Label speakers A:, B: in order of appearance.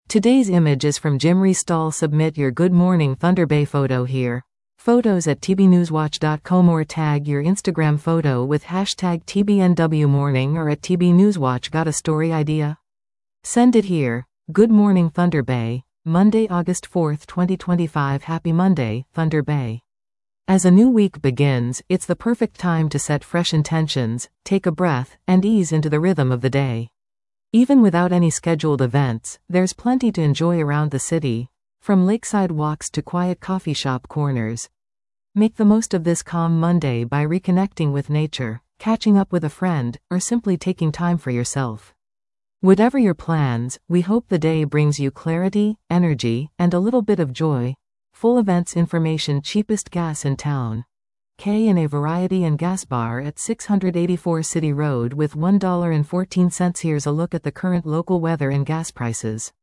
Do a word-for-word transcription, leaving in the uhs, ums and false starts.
A: Today's image is from Jimry Stahl. Submit your Good Morning Thunder Bay photo here. Photos at t b newswatch dot com or tag your Instagram photo with hashtag T B N W morning or at T B Newswatch. Got a story idea? Send it here. Good Morning Thunder Bay, Monday, August fourth, twenty twenty-five. Happy Monday, Thunder Bay. As a new week begins, it's the perfect time to set fresh intentions, take a breath, and ease into the rhythm of the day. Even without any scheduled events, there's plenty to enjoy around the city, from lakeside walks to quiet coffee shop corners. Make the most of this calm Monday by reconnecting with nature, catching up with a friend, or simply taking time for yourself. Whatever your plans, we hope the day brings you clarity, energy, and a little bit of joy. Full events information. Cheapest gas in town. K in a variety and gas bar at six eighty-four City Road with one dollar and fourteen cents. Here's a look at the current local weather and gas prices.